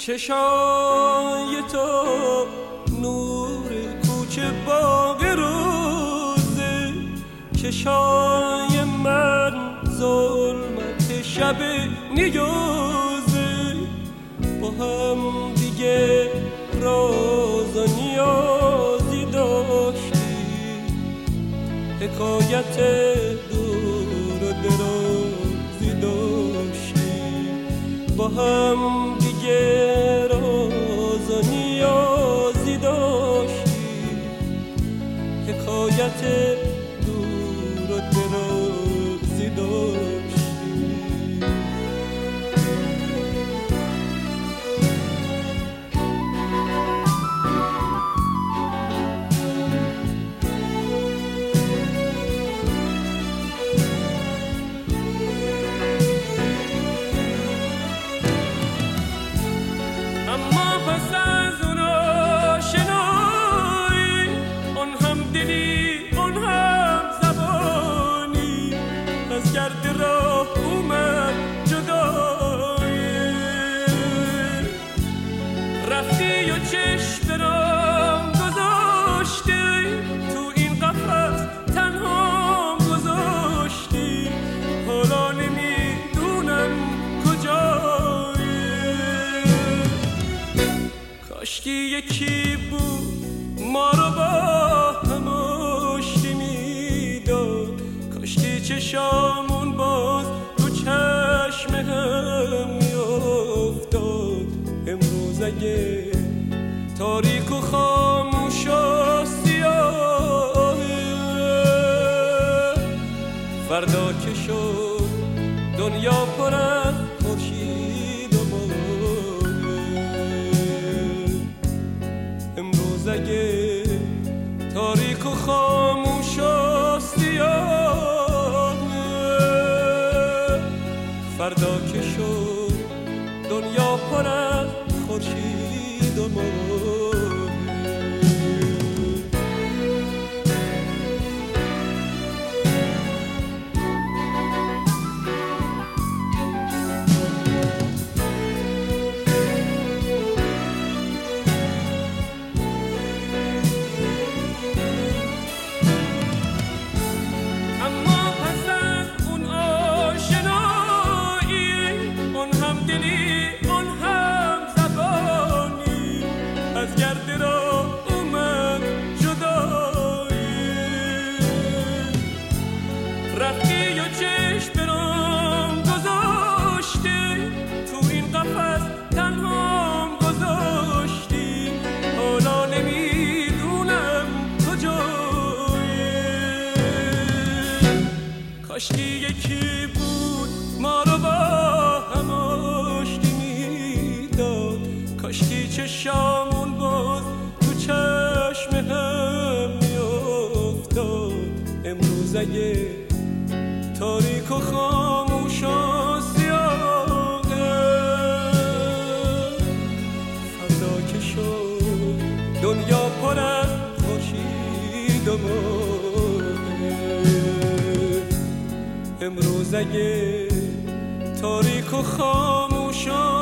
چشای تو نور کوچه باغ روزه، چشای من ظلمت شب نیوزه. با هم دیگه راز و نیازی داشتی، حکایت دور و درازی داشتی. با هم دیگه راز و نیازی داشتی، حکایت دور و درازی داشتی. کاشکی یکی بود ما رو با هم آشتی میداد، کاشکی چشامون باز تو چشم هم میافتاد. امروز اگه تاریک و خاموش و سیاهه، فردا که شد دنیا پر از خورشید و اگه تاریک و خاموش و سیاه، فردا که شد دنیا پر از خورشید و کاشکی یکی بود ما رو با هم آشتی میداد، کاشکی چشامون باز تو چشم هم میافتاد. امروز اگه تاریک و خاموش و سیاهه، فردا که شد دنیا پر از خورشید و امروز اگه تاریک و خاموش